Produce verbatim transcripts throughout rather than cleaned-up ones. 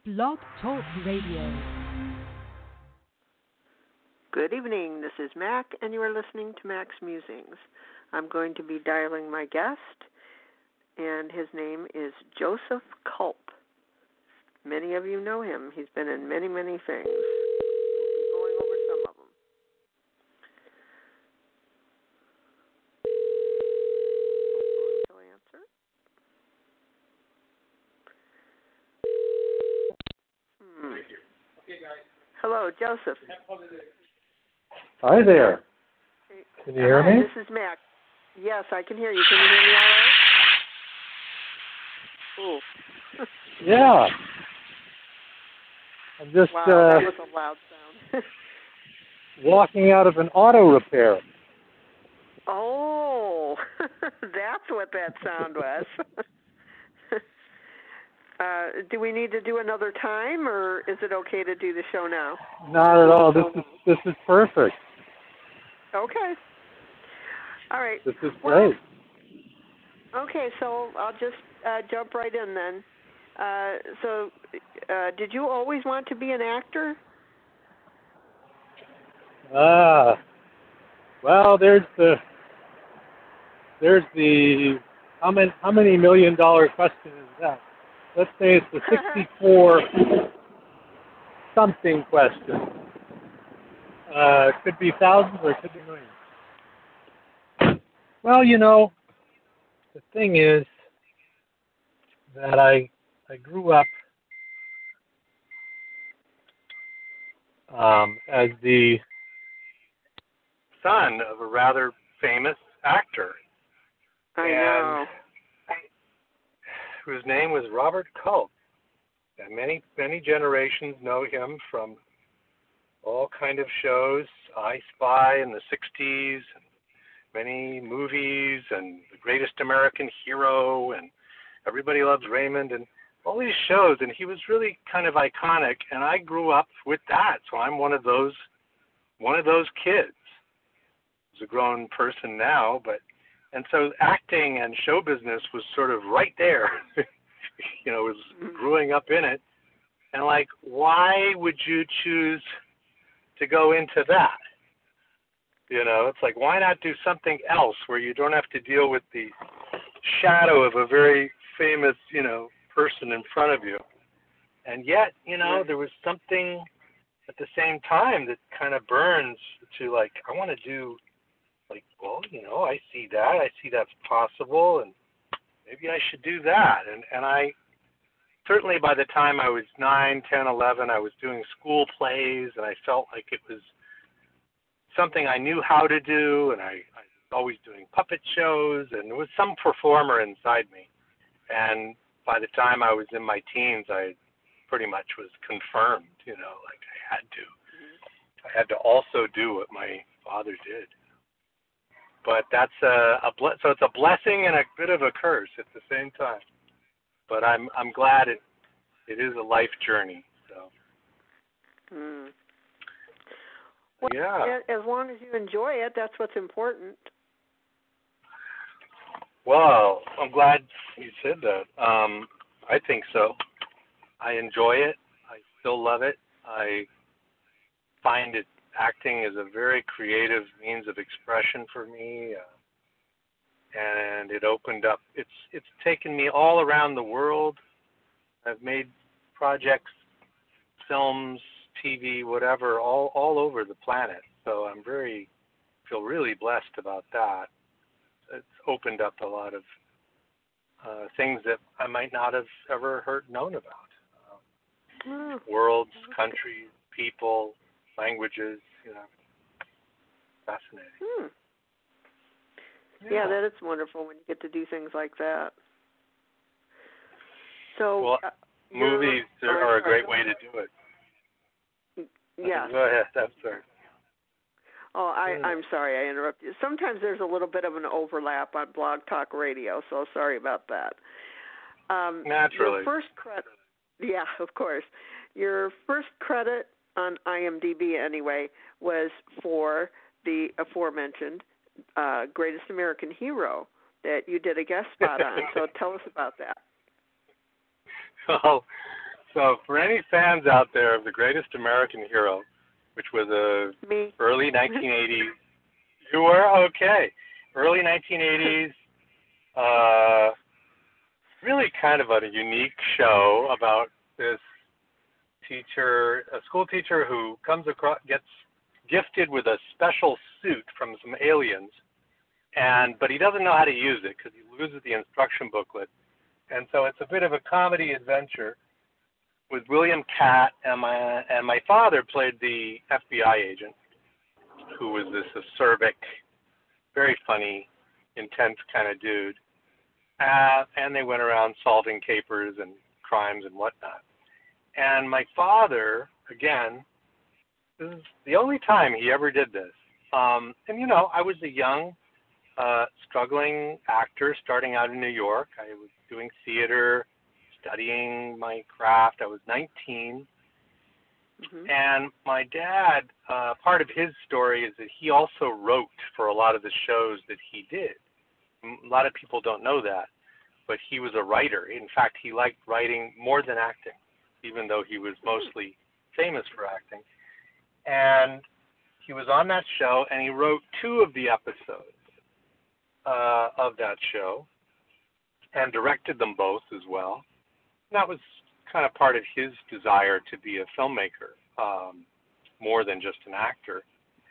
Blog Talk Radio. Good evening. This is Mac, and you are listening to Mac's Musings. I'm going to be dialing my guest, and his name is Joseph Culp. Many of you know him. He's been in many, many things. We'll be going over some of them. He'll answer. Hmm. Hello, Joseph. Hi there. Can you hear Hi, me? This is Mac. Yes, I can hear you. Can you hear me all right? Ooh. Yeah. I'm just Wow, uh, that was a loud sound. walking out of an auto repair. Oh, that's what that sound was. uh, do we need to do another time, or is it okay to do the show now? Not at all. This is this is perfect. Okay. All right. This is Well, great. okay, so I'll just uh, jump right in then. Uh, so, uh, did you always want to be an actor? Ah. Well, there's the there's the how many how many million dollar question is that? Let's say it's the sixty-four something question. Uh, it could be thousands or it could be millions. Well, you know, the thing is that I I grew up um, as the son of a rather famous actor. I and know. Whose name was Robert Culp. And many, many generations know him from all kind of shows, I Spy in the sixties, and many movies, and The Greatest American Hero, and Everybody Loves Raymond, and all these shows. And he was really kind of iconic, and I grew up with that. So I'm one of those, one of those kids. As a grown person now, but and so acting and show business was sort of right there. You know, was growing up in it. And like, why would you choose to go into that? You know, it's like, why not do something else where you don't have to deal with the shadow of a very famous, you know, person in front of you? And yet, you know, there was something at the same time that kind of burns to like, I want to do, like, well, you know, I see that. I see that's possible, and maybe I should do that. And and I, certainly by the time I was nine, ten, eleven, I was doing school plays, and I felt like it was something I knew how to do, and I, I was always doing puppet shows, and there was some performer inside me. And by the time I was in my teens, I pretty much was confirmed, you know, like I had to. I had to also do what my father did. But that's a, a ble- so it's a blessing and a bit of a curse at the same time. But I'm I'm glad it it is a life journey. So Mm. Well, yeah. as long as you enjoy it, that's what's important. Well, I'm glad you said that. Um, I think so. I enjoy it. I still love it. I find it acting is a very creative means of expression for me, uh, and it opened up. It's it's taken me all around the world. I've made projects, films, T V, whatever, all all over the planet. So I'm very feel really blessed about that. It's opened up a lot of uh, things that I might not have ever heard known about. Um, Mm. worlds, countries, people, languages, you know, fascinating. Hmm. Yeah. Yeah, that is wonderful when you get to do things like that. So, well, uh, movies oh, are, I'm are a sorry. great way to do it. Yes. Go ahead. I'm sorry. Oh, I, Yeah. I'm sorry I interrupted you. Sometimes there's a little bit of an overlap on Blog Talk Radio, so sorry about that. Um, Naturally. Your first credit, yeah, of course. Your first credit on IMDb, anyway, was for the aforementioned uh, Greatest American Hero that you did a guest spot on. So tell us about that. Well, So for any fans out there of The Greatest American Hero, which was a Me. early nineteen eighties, you were okay. Early nineteen eighties, uh, really kind of a unique show about this teacher, a school teacher who comes across, gets gifted with a special suit from some aliens, and but he doesn't know how to use it because he loses the instruction booklet, and so it's a bit of a comedy adventure with William Catt, and my and my father played the F B I agent, who was this acerbic, very funny, intense kind of dude, uh, and they went around solving capers and crimes and whatnot. And my father, again, this is the only time he ever did this. Um, and, you know, I was a young, uh, struggling actor starting out in New York. I was doing theater, studying my craft. I was nineteen. Mm-hmm. And my dad, uh, part of his story is that he also wrote for a lot of the shows that he did. A lot of people don't know that, but he was a writer. In fact, he liked writing more than acting, even though he was mostly famous for acting. And he was on that show, and he wrote two of the episodes uh, of that show and directed them both as well. And that was kind of part of his desire to be a filmmaker, um, more than just an actor.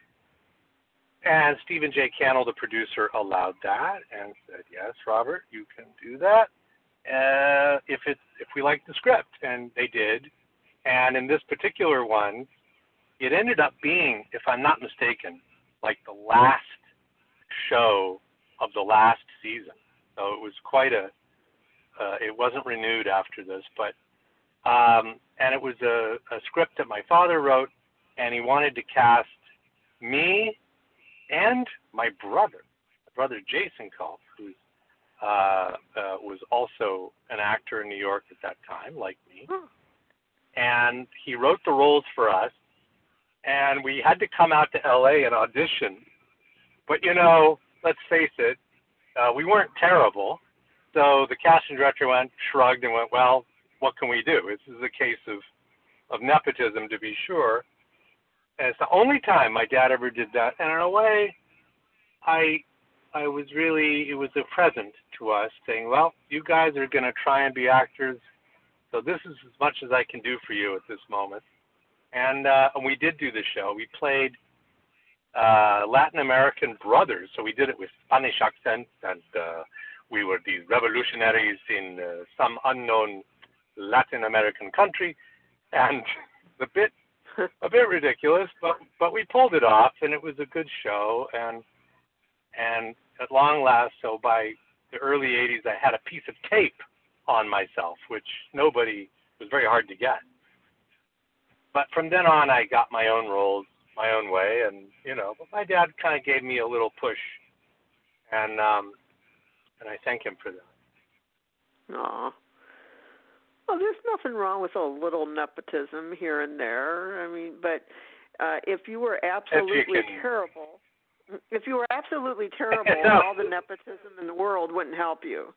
And Stephen J. Cannell, the producer, allowed that and said, yes, Robert, you can do that uh, if it's if we like the script. And they did. And in this particular one, it ended up being, if I'm not mistaken, like the last show of the last season. So it was quite a, uh, it wasn't renewed after this, but, um, and it was a, a script that my father wrote, and he wanted to cast me and my brother, my brother Jason Culp, who uh, uh, was also an actor in New York at that time, like me. And he wrote the roles for us, and we had to come out to L A and audition. But, you know, let's face it, uh, we weren't terrible. So the casting director went, shrugged, and went, well, what can we do? This is a case of, of nepotism, to be sure. And it's the only time my dad ever did that. And in a way, I I was really, it was a present to us, saying, well, you guys are going to try and be actors, so this is as much as I can do for you at this moment. And, uh, and we did do the show. We played uh, Latin American brothers, so we did it with Spanish accents, and uh, we were these revolutionaries in uh, some unknown Latin American country, and a bit a bit ridiculous, but but we pulled it off, and it was a good show. And and at long last, so by the early eighties, I had a piece of tape on myself, which nobody was very hard to get. But from then on, I got my own roles, my own way, and you know. But my dad kind of gave me a little push, and um, and I thank him for that. Aw. Well, there's nothing wrong with a little nepotism here and there. I mean, but uh, if you were absolutely you terrible, if you were absolutely terrible, no. all the nepotism in the world wouldn't help you.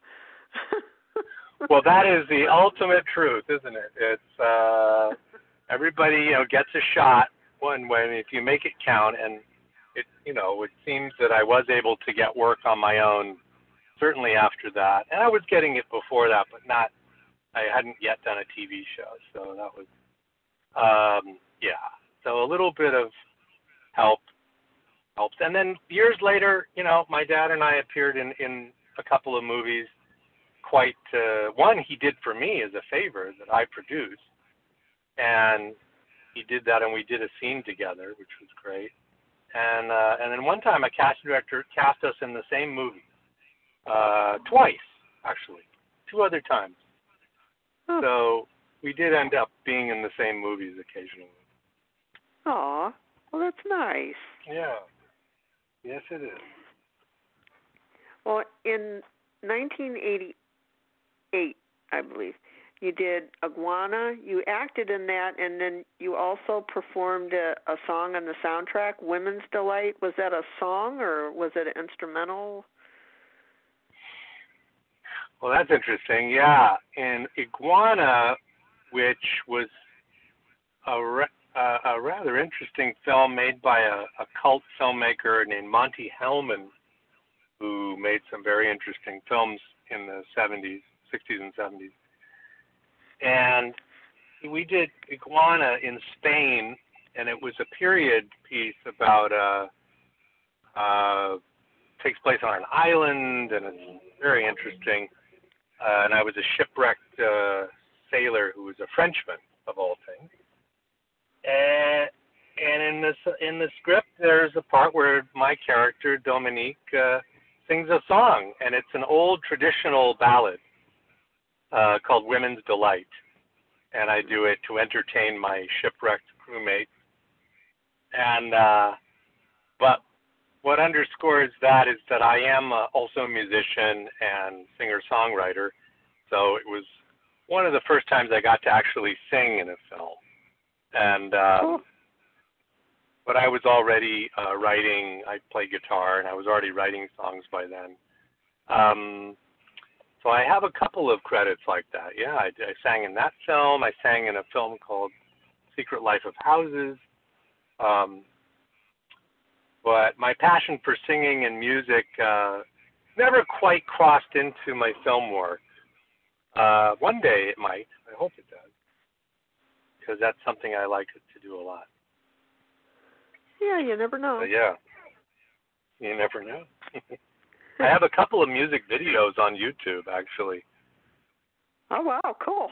Well, that is the ultimate truth, isn't it? It's uh, everybody, you know, gets a shot when when if you make it count, and it, you know, it seems that I was able to get work on my own, certainly after that, and I was getting it before that, but not. I hadn't yet done a T V show, so that was, um, yeah. So a little bit of help helps. And then years later, you know, my dad and I appeared in, in a couple of movies. Quite uh, one he did for me as a favor that I produced, and he did that, and we did a scene together, which was great. And uh, and then one time a casting director cast us in the same movie, uh, twice actually, two other times. Huh. So we did end up being in the same movies occasionally. Aw, well, that's nice. Yeah. Yes, it is. Well, in nineteen eighty-eight, I believe, you did Iguana. You acted in that, and then you also performed a, a song on the soundtrack, Women's Delight. Was that a song, or was it an instrumental? Well, that's interesting. Yeah, in Iguana, which was a, re- uh, a rather interesting film made by a, a cult filmmaker named Monty Hellman, who made some very interesting films in the seventies, sixties and seventies. And we did Iguana in Spain, and it was a period piece about, uh, uh, takes place on an island, and it's very interesting. Uh, and I was a shipwrecked uh, sailor who was a Frenchman, of all things. And, and in this in the script, there's a part where my character, Dominique, uh, sings a song, and it's an old traditional ballad uh, called Women's Delight. And I do it to entertain my shipwrecked crewmates. And, uh, but what underscores that is that I am uh, also a musician and singer-songwriter. So it was one of the first times I got to actually sing in a film. And, uh, Cool. but I was already uh, writing, I play guitar, and I was already writing songs by then. Um, so I have a couple of credits like that. Yeah, I, I sang in that film. I sang in a film called Secret Life of Houses. Um, but my passion for singing and music uh, never quite crossed into my film work. Uh, one day it might. I hope it does, because that's something I like to do a lot. Yeah, you never know. But yeah, you never know. I have a couple of music videos on YouTube, actually. Oh, wow, cool.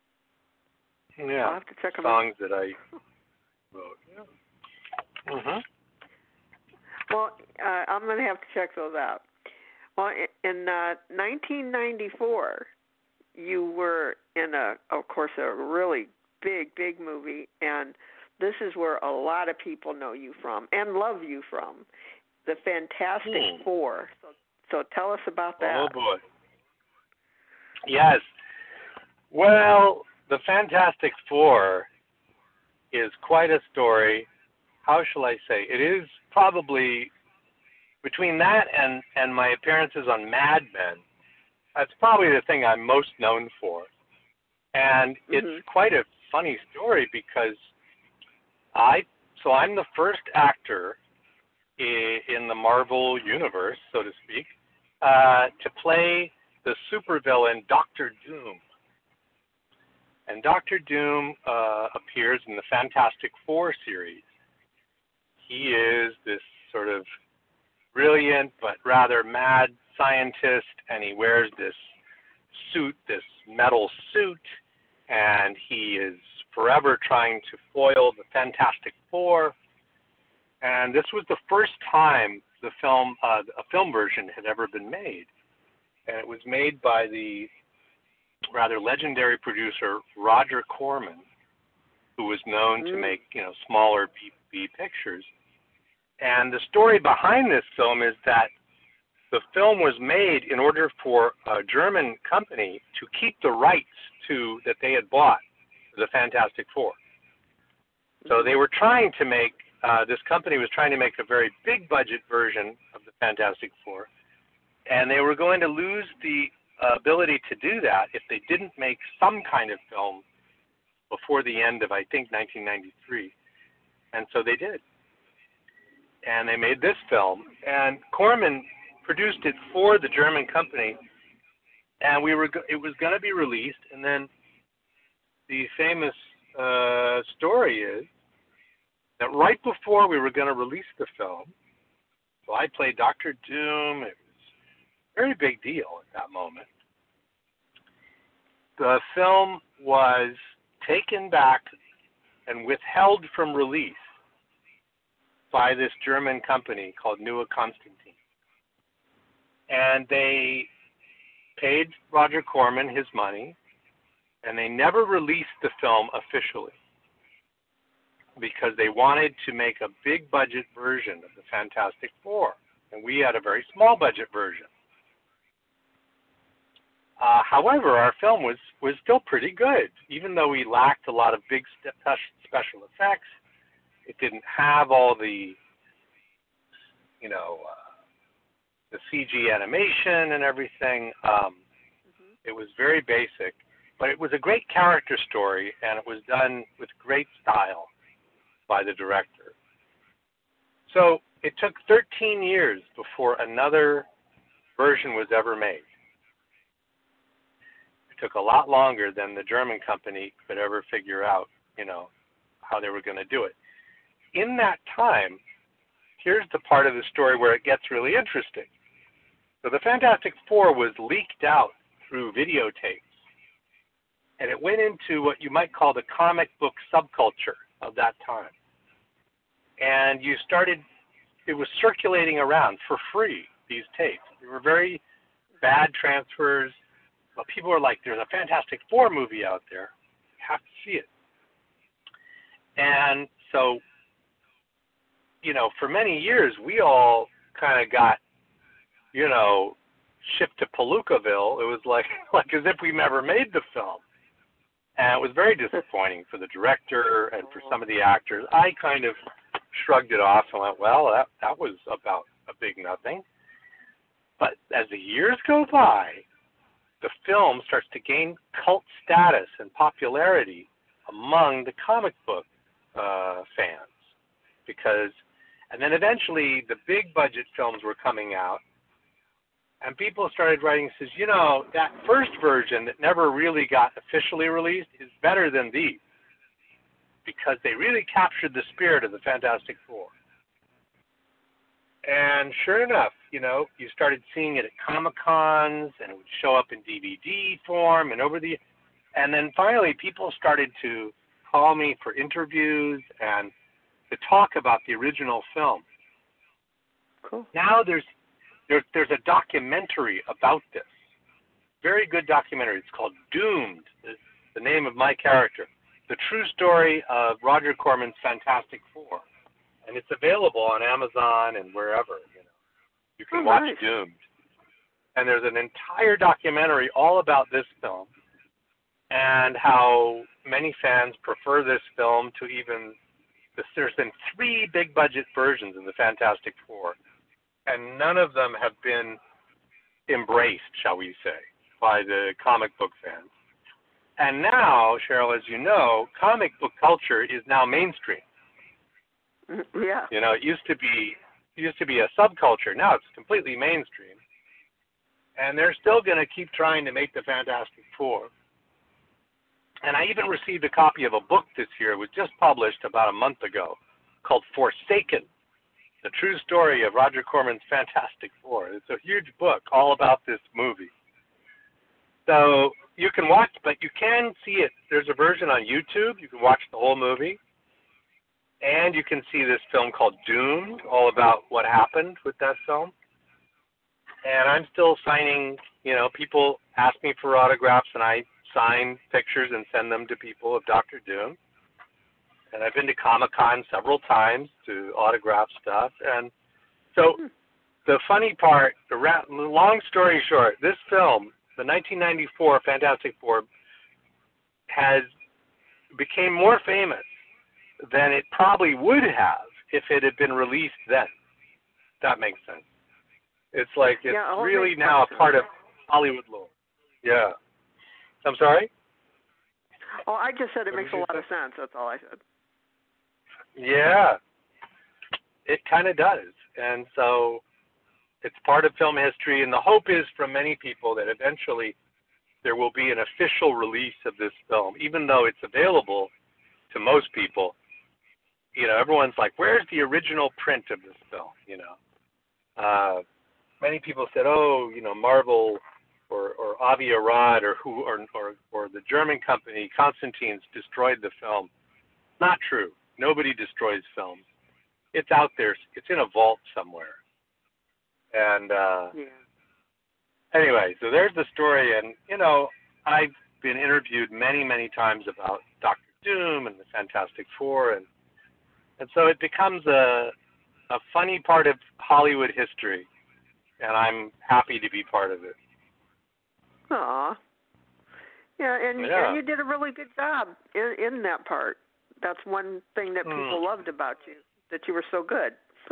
Yeah, I'll have to check them out. songs that I wrote. Yeah. Mhm. Well, uh, I'm going to have to check those out. Well, in uh, nineteen ninety-four, you were in, a, of course, a really big, big movie, and this is where a lot of people know you from and love you from, The Fantastic Hmm. Four. So, so tell us about that. Oh, boy. Yes. Well, The Fantastic Four is quite a story. How shall I say? It is probably, between that and, and my appearances on Mad Men, that's probably the thing I'm most known for. And it's Mhm. quite a funny story because I, so I'm the first actor in, in the Marvel universe, so to speak, uh, to play the supervillain Doctor Doom. And Doctor Doom uh, appears in the Fantastic Four series. He is this sort of brilliant but rather mad scientist, and he wears this suit, this metal suit, and he is forever trying to foil the Fantastic Four. And this was the first time the film, uh, a film version had ever been made. And it was made by the rather legendary producer Roger Corman, who was known Mm. to make, you know, smaller B, B pictures. And the story behind this film is that the film was made in order for a German company to keep the rights to that they had bought the Fantastic Four. So they were trying to make, uh, this company was trying to make a very big budget version of the Fantastic Four, and they were going to lose the uh, ability to do that if they didn't make some kind of film before the end of, I think, nineteen ninety-three. And so they did. And they made this film, and Corman produced it for the German company, and we were go- it was going to be released, and then the famous uh, story is that right before we were going to release the film, so I played Doctor Doom. It was a very big deal at that moment. The film was taken back and withheld from release by this German company called Neue Konstantin. And they paid Roger Corman his money, and they never released the film officially because they wanted to make a big budget version of the Fantastic Four, and we had a very small budget version. Uh, however, our film was, was still pretty good, even though we lacked a lot of big spe- special effects. It didn't have all the, you know, uh, the C G animation and everything. Um, Mhm. it was very basic. But it was a great character story, and it was done with great style by the director. So it took thirteen years before another version was ever made. It took a lot longer than the German company could ever figure out, you know, how they were going to do it. In that time, here's the part of the story where it gets really interesting. So the Fantastic Four was leaked out through videotapes, and it went into what you might call the comic book subculture of that time. And you started, it was circulating around for free, these tapes. They were very bad transfers, but people were like, there's a Fantastic Four movie out there. You have to see it. And so, you know, for many years, we all kind of got, you know, shipped to Palookaville. It was like, like as if we never made the film. And it was very disappointing for the director and for some of the actors. I kind of shrugged it off and went, well, that, that was about a big nothing. But as the years go by, the film starts to gain cult status and popularity among the comic book uh, fans. Because, and then eventually the big budget films were coming out, and people started writing, says, you know, that first version that never really got officially released is better than these, because they really captured the spirit of the Fantastic Four. And sure enough, you know, you started seeing it at Comic-Cons, and it would show up in D V D form, and over the, and then finally people started to call me for interviews and to talk about the original film. Cool. Now there's There, there's a documentary about this. Very good documentary. It's called Doomed, the, the name of my character. The true story of Roger Corman's Fantastic Four. And it's available on Amazon and wherever, you know. You can oh, watch nice. Doomed. And there's an entire documentary all about this film and how many fans prefer this film to even, there's been three big budget versions of the Fantastic Four. And none of them have been embraced, shall we say, by the comic book fans. And now, Cheryl, as you know, comic book culture is now mainstream. Yeah. You know, it used to be it used to be a subculture. Now it's completely mainstream. And they're still going to keep trying to make the Fantastic Four. And I even received a copy of a book this year. It was just published about a month ago called Forsaken, the true story of Roger Corman's Fantastic Four. It's a huge book all about this movie. So you can watch, but you can see it. There's a version on YouTube. You can watch the whole movie. And you can see this film called Doomed, all about what happened with that film. And I'm still signing, you know, people ask me for autographs, and I sign pictures and send them to people of Doctor Doom. And I've been to Comic-Con several times to autograph stuff. And so the funny part, the ra- long story short, this film, the nineteen ninety-four Fantastic Four, has became more famous than it probably would have if it had been released then. That makes sense. It's like it's yeah, really now a part of Hollywood lore. Yeah. I'm sorry? Oh, I just said it What makes a did you lot say? of sense. That's all I said. Yeah. It kind of does. And so it's part of film history, and the hope is from many people that eventually there will be an official release of this film, even though it's available to most people. You know, everyone's like, where's the original print of this film, you know? Uh, many people said, oh, you know, Marvel or, or Avi Arad or who or, or or the German company Constantine's destroyed the film. Not true. Nobody destroys films. It's out there. It's in a vault somewhere. And uh, Yeah. anyway, so there's the story. And, you know, I've been interviewed many, many times about Doctor Doom and the Fantastic Four. And, and so it becomes a, a funny part of Hollywood history. And I'm happy to be part of it. Aw. Yeah, and, Yeah. and you did a really good job in, in that part. That's one thing that people Mm. loved about you, that you were so good.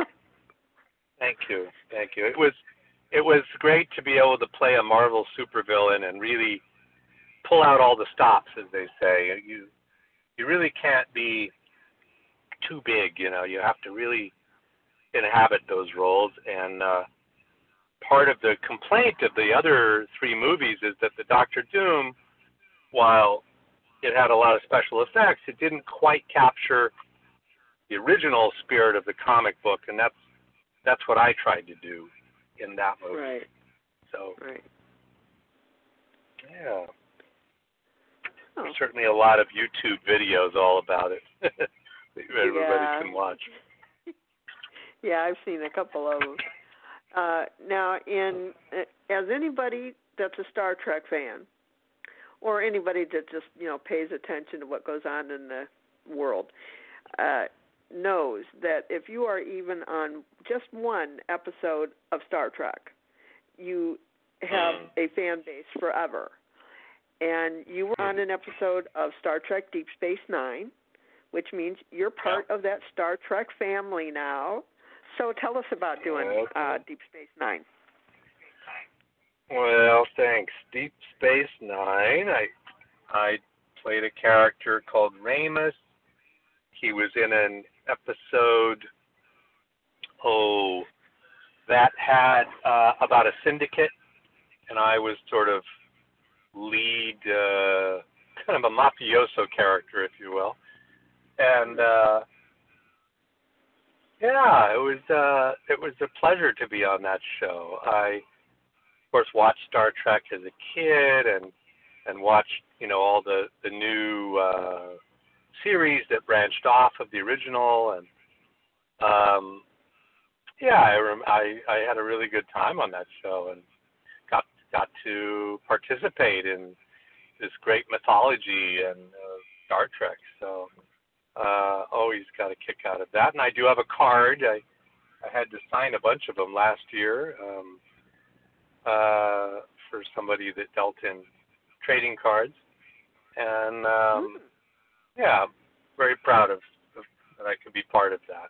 Thank you. Thank you. It was it was great to be able to play a Marvel supervillain and really pull out all the stops, as they say. You you really can't be too big, you know. You have to really inhabit those roles. And uh, part of the complaint of the other three movies is that the Doctor Doom, while it had a lot of special effects, it didn't quite capture the original spirit of the comic book, and that's that's what I tried to do in that movie. Right. So, right. yeah. Oh. There's certainly a lot of YouTube videos all about it that everybody yeah. can watch. Yeah, I've seen a couple of them. Uh, now, in as anybody that's a Star Trek fan, or anybody that just, you know, pays attention to what goes on in the world, uh, knows that if you are even on just one episode of Star Trek, you have a fan base forever. And you were on an episode of Star Trek Deep Space Nine, which means you're part of that Star Trek family now. So tell us about doing uh, Deep Space Nine. Well, thanks. Deep Space Nine, I I played a character called Ramus. He was in an episode, oh, that had uh, about a syndicate, and I was sort of lead, uh, kind of a mafioso character, if you will. And uh, yeah, it was uh, it was a pleasure to be on that show. I, of course, watched Star Trek as a kid, and and watched, you know, all the the new uh, series that branched off of the original, and um, yeah, I, rem- I I had a really good time on that show, and got got to participate in this great mythology and uh, Star Trek. So uh, always got a kick out of that. And I do have a card. I I had to sign a bunch of them last year um, uh, for somebody that dealt in trading cards, and um, yeah, very proud of, of that I could be part of that.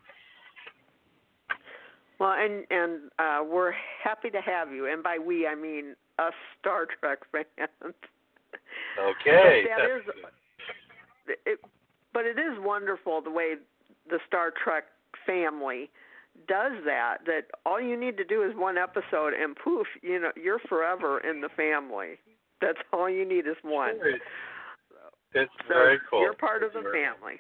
Well, and and uh, we're happy to have you, and by we I mean us Star Trek fans. Okay. But that is, it, but it is wonderful the way the Star Trek family does that. That all you need to do is one episode, and poof, you know, you're forever in the family. That's all you need is one. It's so very cool. You're part of the very family.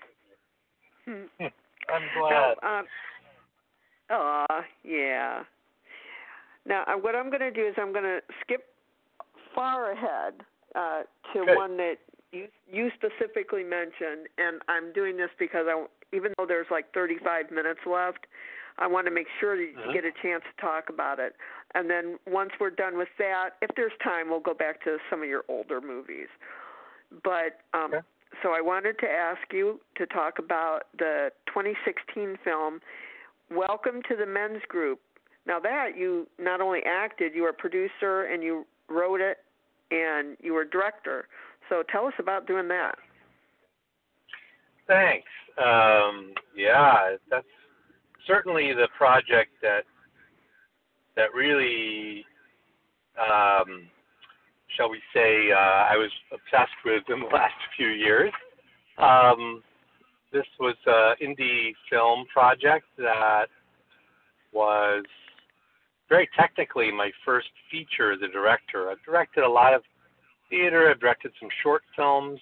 I'm glad. Now, um, oh, yeah. Now, uh, what I'm going to do is I'm going to skip far ahead uh, to okay. one that you you specifically mentioned, and I'm doing this because I, even though there's like thirty-five minutes left, I want to make sure that you uh-huh. get a chance to talk about it. And then once we're done with that, if there's time, we'll go back to some of your older movies. But um, okay. so I wanted to ask you to talk about the twenty sixteen film, Welcome to the Men's Group. Now that you not only acted, you were a producer and you wrote it and you were director. So tell us about doing that. Thanks. Um, yeah, that's certainly the project that that really, um, shall we say, uh, I was obsessed with in the last few years. Um, this was an indie film project that was very technically my first feature as a director. I've directed a lot of theater. I've directed some short films.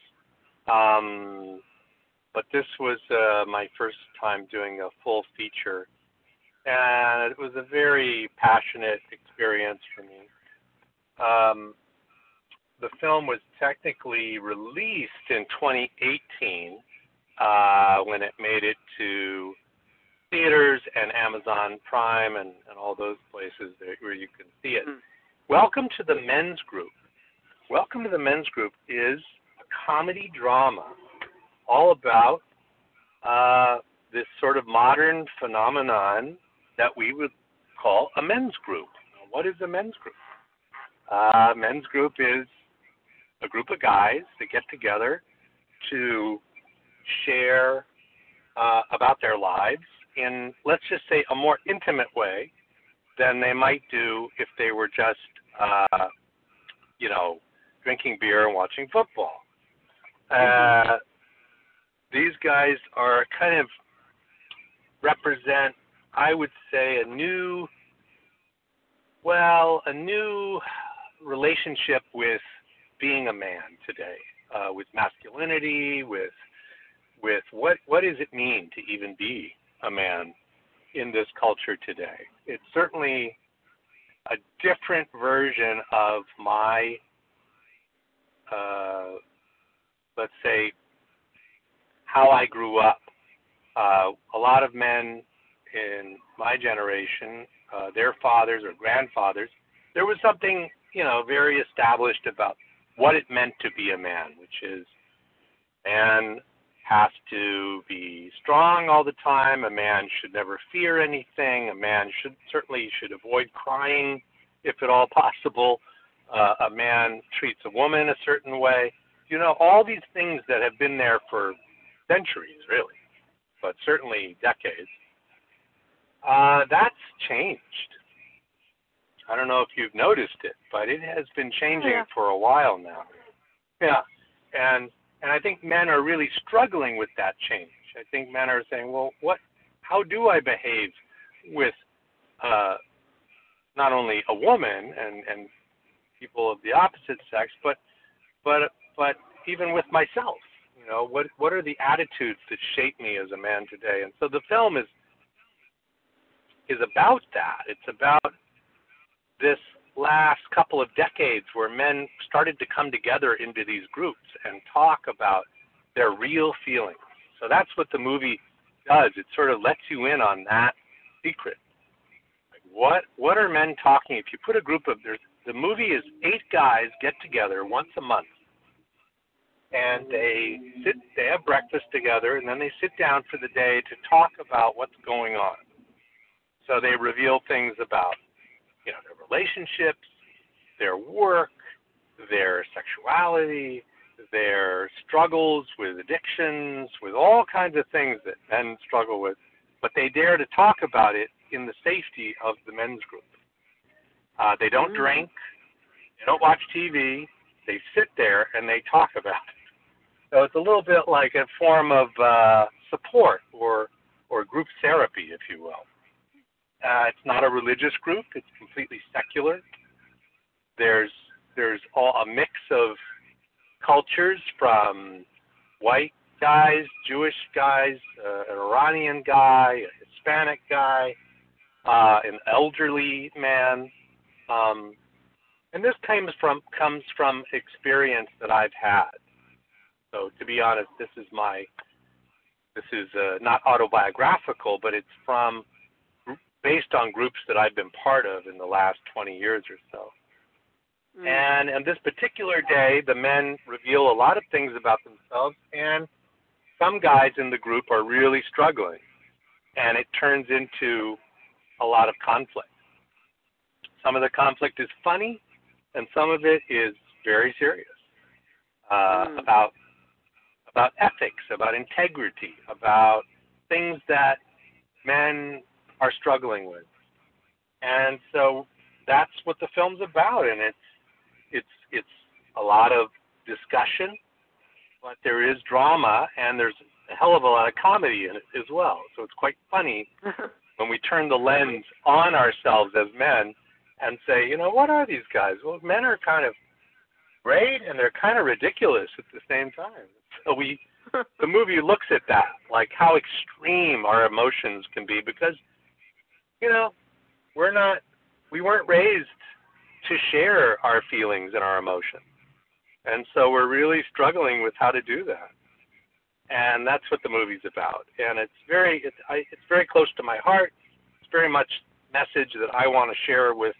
Um, but this was uh, my first time doing a full feature. And it was a very passionate experience for me. Um, the film was technically released in twenty eighteen uh, when it made it to theaters and Amazon Prime and, and all those places that, where you can see it. Mm-hmm. Welcome to the Men's Group. Welcome to the Men's Group is a comedy drama all about uh, this sort of modern phenomenon that we would call a men's group. Now, what is a men's group? Uh, men's group is a group of guys that get together to share uh, about their lives in, let's just say, a more intimate way than they might do if they were just, uh, you know, drinking beer and watching football. Uh, these guys are kind of represent, I would say, a new, well, a new relationship with being a man today, uh, with masculinity, with with what what does it mean to even be a man in this culture today. It's certainly a different version of my, uh, let's say, how I grew up. Uh, a lot of men in my generation, uh, their fathers or grandfathers, there was something, you know, very established about what it meant to be a man, which is man has to be strong all the time. A man should never fear anything. A man should certainly should avoid crying if at all possible. Uh, a man treats a woman a certain way. You know, all these things that have been there for centuries, really, but certainly decades. Uh, that's changed. I don't know if you've noticed it, but it has been changing yeah. for a while now. Yeah, and and I think men are really struggling with that change. I think men are saying, well, what? How do I behave with uh, not only a woman and, and people of the opposite sex, but but but even with myself? You know, what what are the attitudes that shape me as a man today? And so the film is is about that. It's about this last couple of decades where men started to come together into these groups and talk about their real feelings. So that's what the movie does. It sort of lets you in on that secret. Like what what are men talking? If you put a group of there's the movie is eight guys get together once a month, and they sit they have breakfast together, and then they sit down for the day to talk about what's going on. So they reveal things about, you know, their relationships, their work, their sexuality, their struggles with addictions, with all kinds of things that men struggle with, but they dare to talk about it in the safety of the men's group. Uh, they don't mm. drink, they don't watch T V, they sit there and they talk about it. So it's a little bit like a form of uh, support or or group therapy, if you will. Uh, it's not a religious group. It's completely secular. There's there's all, a mix of cultures, from white guys, Jewish guys, uh, an Iranian guy, a Hispanic guy, uh, an elderly man. Um, and this comes from comes from experience that I've had. So to be honest, this is my this is uh, not autobiographical, but it's from based on groups that I've been part of in the last twenty years or so. Mm. And on this particular day, the men reveal a lot of things about themselves, and some guys in the group are really struggling, and it turns into a lot of conflict. Some of the conflict is funny, and some of it is very serious, uh, mm. about about ethics, about integrity, about things that men are struggling with. And so that's what the film's about, and it's it's it's a lot of discussion, but there is drama, and there's a hell of a lot of comedy in it as well. So it's quite funny when we turn the lens on ourselves as men and say, you know, what are these guys? Well, men are kind of great, and they're kind of ridiculous at the same time. So we the movie looks at that, like how extreme our emotions can be, because you know, we're not, we weren't raised to share our feelings and our emotions. And so we're really struggling with how to do that. And that's what the movie's about. And it's very, it's, I, it's very close to my heart. It's very much a message that I want to share with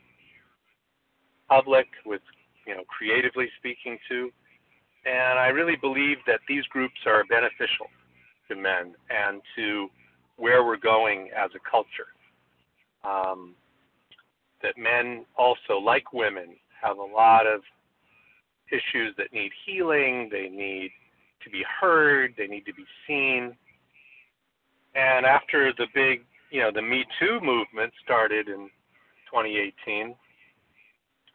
public, with, you know, creatively speaking to. And I really believe that these groups are beneficial to men and to where we're going as a culture. Um, that men also, like women, have a lot of issues that need healing. They need to be heard. They need to be seen. And after the big, you know, the Me Too movement started in twenty eighteen,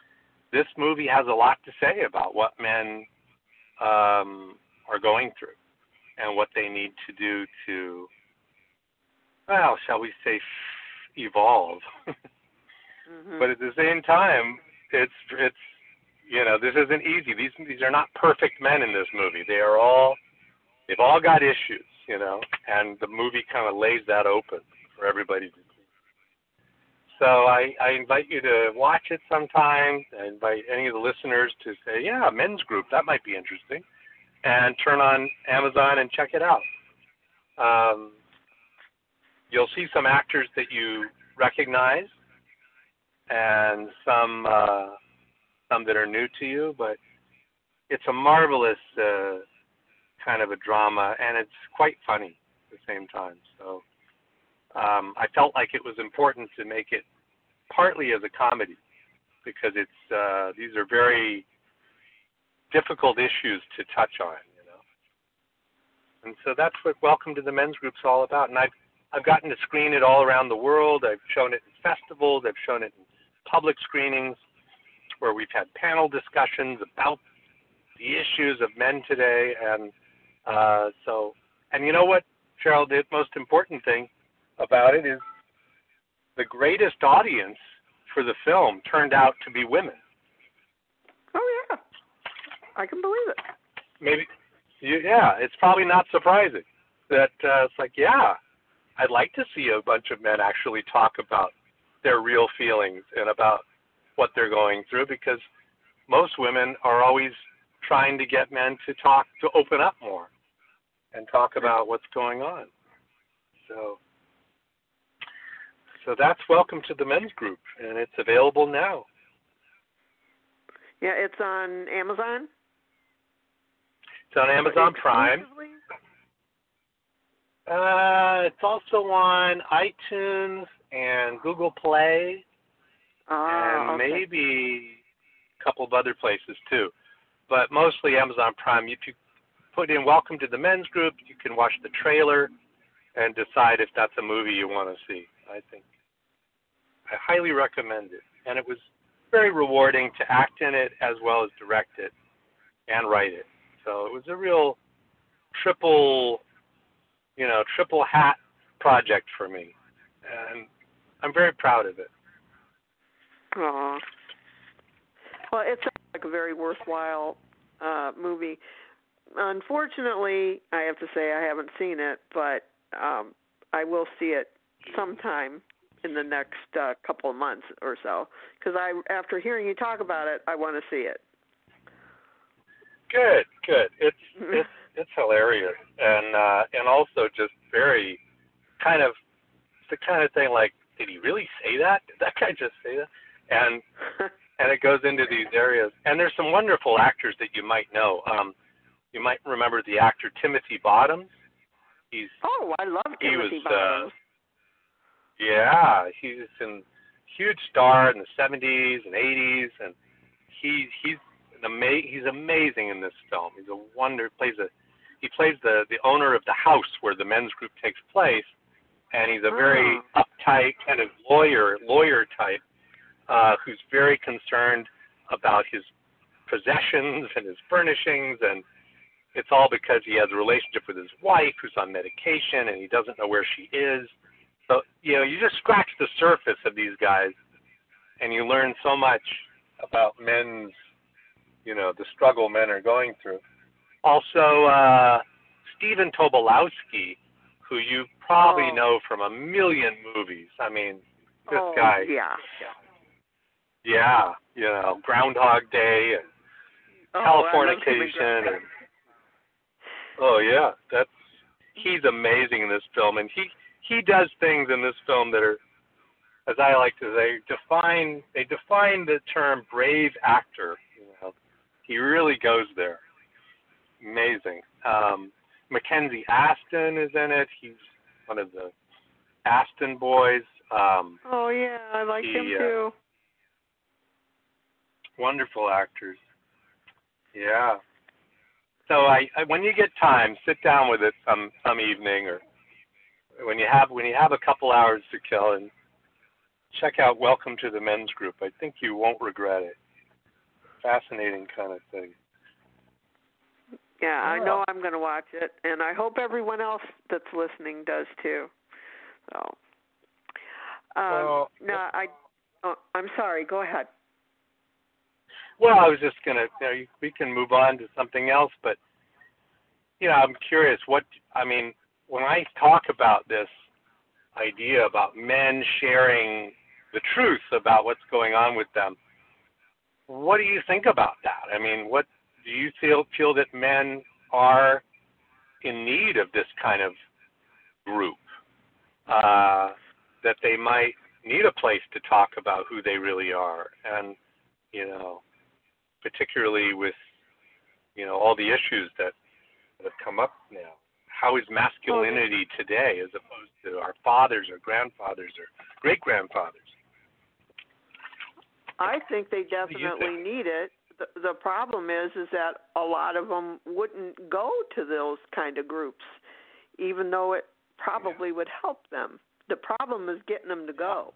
this movie has a lot to say about what men um, are going through and what they need to do to, well, shall we say, evolve. Mm-hmm. But at the same time, it's it's you know, this isn't easy. These these are not perfect men in this movie. They are all they've all got issues, you know, and the movie kind of lays that open for everybody to see. So I, I invite you to watch it sometime. I invite any of the listeners to say, yeah, men's group, that might be interesting, and turn on Amazon and check it out. Um, you'll see some actors that you recognize and some uh, some that are new to you, but it's a marvelous uh, kind of a drama, and it's quite funny at the same time. So um, I felt like it was important to make it partly as a comedy, because it's uh, these are very difficult issues to touch on, you know. And so that's what Welcome to the Men's Group's all about. And I've I've gotten to screen it all around the world. I've shown it in festivals. I've shown it in public screenings where we've had panel discussions about the issues of men today. And uh, so, and you know what, Cheryl, the most important thing about it is the greatest audience for the film turned out to be women. Oh, yeah. I can believe it. Maybe, you, yeah, it's probably not surprising that uh, it's like, yeah, I'd like to see a bunch of men actually talk about their real feelings and about what they're going through, because most women are always trying to get men to talk, to open up more and talk about what's going on. So, so that's Welcome to the Men's Group, and it's available now. Yeah, it's on Amazon. It's on Amazon Prime. Uh, it's also on iTunes and Google Play, Ah, and okay. maybe a couple of other places too, but mostly Amazon Prime. If you put in Welcome to the Men's Group, you can watch the trailer and decide if that's a movie you want to see. I think I highly recommend it, and it was very rewarding to act in it as well as direct it and write it. So it was a real triple, you know, triple hat project for me, and I'm very proud of it. Aw. Well, it sounds like a very worthwhile uh, movie. Unfortunately, I have to say I haven't seen it, but um, I will see it sometime in the next uh, couple of months or so. Because I, after hearing you talk about it, I want to see it. Good, good. It's it's it's hilarious, and uh, and also just very kind of it's the kind of thing like, did he really say that? Did that guy just say that? And and it goes into these areas. And there's some wonderful actors that you might know. Um, you might remember the actor Timothy Bottoms. He's oh, I love he Timothy was, Bottoms. Uh, yeah, he's a huge star in the seventies and eighties, and he he's an ama- he's amazing in this film. He's a wonder. Plays a he plays the the owner of the house where the men's group takes place, and he's a very oh. uptight kind of lawyer lawyer type. Uh, who's very concerned about his possessions and his furnishings, and it's all because he has a relationship with his wife who's on medication and he doesn't know where she is. So, you know, you just scratch the surface of these guys and you learn so much about men's, you know, the struggle men are going through. Also, uh, Stephen Tobolowsky, who you probably oh. know from a million movies. I mean, this oh, guy. Yeah. Yeah, you know, Groundhog Day and oh, Californication, and oh yeah, that's he's amazing in this film, and he he does things in this film that are, as I like to say, define they define the term brave actor. You know, he really goes there. Amazing. Um, Mackenzie Aston is in it. He's one of the Aston boys. Um, oh yeah, I like he, him too. Uh, Wonderful actors. Yeah. So I, I, when you get time, sit down with it some some evening, or when you have when you have a couple hours to kill, and check out Welcome to the Men's Group. I think you won't regret it. fascinating kind of thing. Yeah, I Oh. know I'm going to watch it, and I hope everyone else that's listening does too. So, um, Well, no, I, oh, I'm sorry. Go ahead. Well, I was just gonna, you know, we can move on to something else, but you know, I'm curious. What I mean, when I talk about this idea about men sharing the truth about what's going on with them, what do you think about that? I mean, what do you feel feel that men are in need of this kind of group? Uh, that they might need a place to talk about who they really are, and you know, particularly with you know all the issues that, that have come up now. How is masculinity today as opposed to our fathers or grandfathers or great grandfathers? I think they What do you definitely think? need it. The, the problem is, is that a lot of them wouldn't go to those kind of groups, even though it probably would help them. The problem is getting them to go.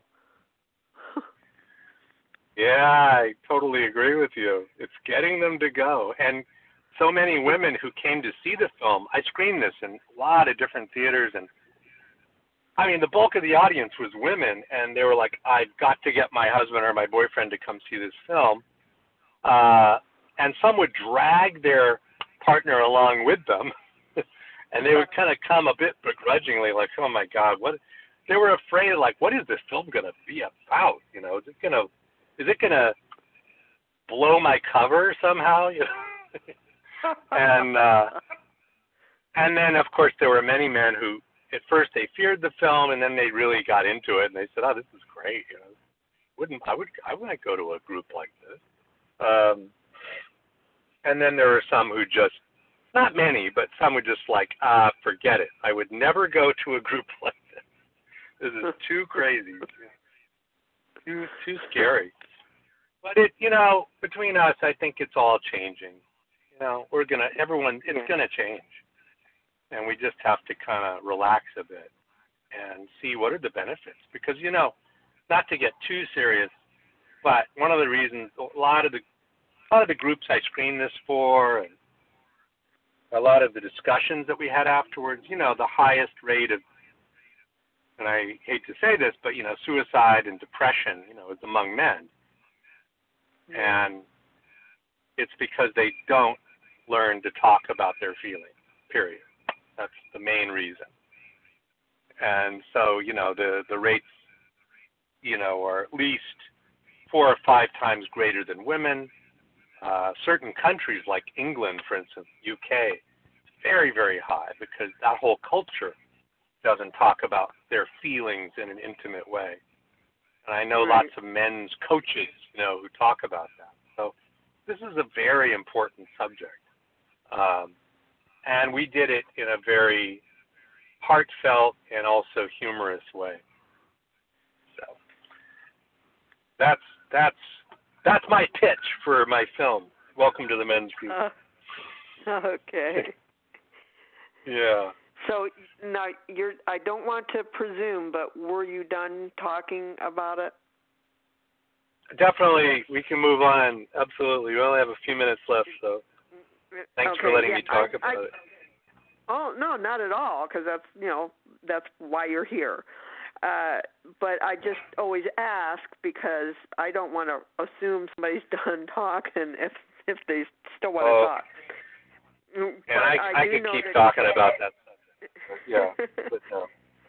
Yeah, I totally agree with you. It's getting them to go. And so many women who came to see the film, I screened this in a lot of different theaters, and I mean, the bulk of the audience was women, and they were like, I've got to get my husband or my boyfriend to come see this film. Uh, and some would drag their partner along with them, and they would kind of come a bit begrudgingly, like, oh my God, what? They were afraid, like, what is this film going to be about? You know, is it going to Is it going to blow my cover somehow? You know? and uh, and then, of course, there were many men who, at first, they feared the film, and then they really got into it, and they said, "Oh, this is great." You know, wouldn't I would I wouldn't go to a group like this. Um, and then there were some who just, not many, but some were just like, ah, forget it. I would never go to a group like this. This is too crazy, too too scary. But it, you know, between us, I think it's all changing. You know, we're gonna, everyone, it's gonna change, and we just have to kind of relax a bit and see what are the benefits. Because you know, not to get too serious, but one of the reasons, a lot of the, a lot of the groups I screened this for, and a lot of the discussions that we had afterwards, you know, the highest rate of, and I hate to say this, but you know, suicide and depression, you know, is among men. And it's because they don't learn to talk about their feelings, period. That's the main reason. And so, you know, the, the rates, you know, are at least four or five times greater than women. Uh, certain countries like England, for instance, U K, very, very high because that whole culture doesn't talk about their feelings in an intimate way. And I know Right. lots of men's coaches, you know, who talk about that. So this is a very important subject. Um, and we did it in a very heartfelt and also humorous way. So that's that's that's my pitch for my film. Welcome to the Men's Group. Uh, okay. Yeah. So now you're. I don't want to presume, but were you done talking about it? Definitely, we can move on. Absolutely. We only have a few minutes left, so thanks okay, for letting yeah, me talk I, about I, it. Oh no, not at all, because that's you know that's why you're here. Uh, but I just always ask because I don't want to assume somebody's done talking if if they still want to Oh. talk. And But I, I, I do could know keep that talking about that. Yeah, but no.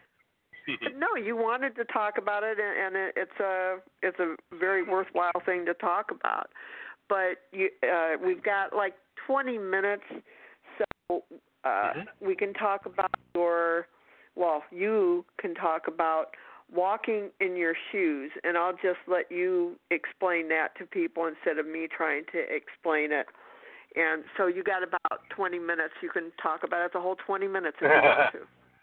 No, you wanted to talk about it, and, and it, it's a it's a very worthwhile thing to talk about. But you, uh, we've got like twenty minutes, so uh, Mm-hmm. we can talk about your. Well, you can talk about walking in your shoes, and I'll just let you explain that to people instead of me trying to explain it. And so you got about twenty minutes. You can talk about it the whole twenty minutes if you want to.